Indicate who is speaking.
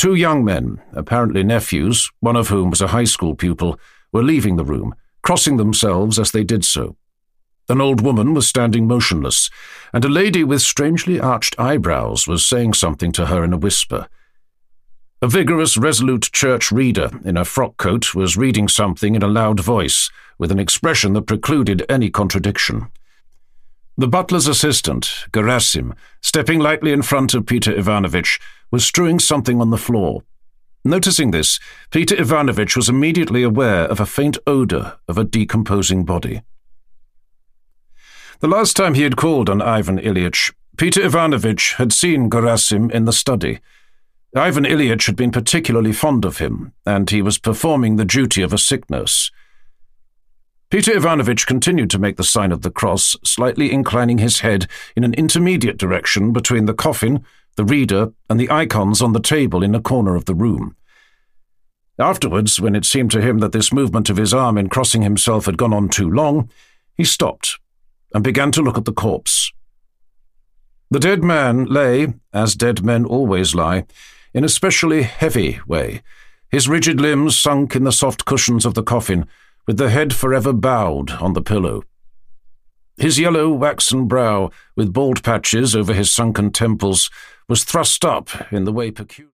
Speaker 1: Two young men, apparently nephews, one of whom was a high school pupil, were leaving the room, crossing themselves as they did so. An old woman was standing motionless, and a lady with strangely arched eyebrows was saying something to her in a whisper. A vigorous, resolute church reader in a frock coat was reading something in a loud voice, with an expression that precluded any contradiction. The butler's assistant, Gerasim, stepping lightly in front of Peter Ivanovich, was strewing something on the floor. Noticing this, Peter Ivanovich was immediately aware of a faint odour of a decomposing body. The last time he had called on Ivan Ilyich, Peter Ivanovich had seen Gerasim in the study. Ivan Ilyich had been particularly fond of him, and he was performing the duty of a sick nurse. Peter Ivanovich continued to make the sign of the cross, slightly inclining his head in an intermediate direction between the coffin, the reader, and the icons on the table in a corner of the room. Afterwards, when it seemed to him that this movement of his arm in crossing himself had gone on too long, he stopped and began to look at the corpse. The dead man lay, as dead men always lie, in a specially heavy way, his rigid limbs sunk in the soft cushions of the coffin, with the head forever bowed on the pillow. His yellow, waxen brow, with bald patches over his sunken temples, was thrust up in the way peculiar.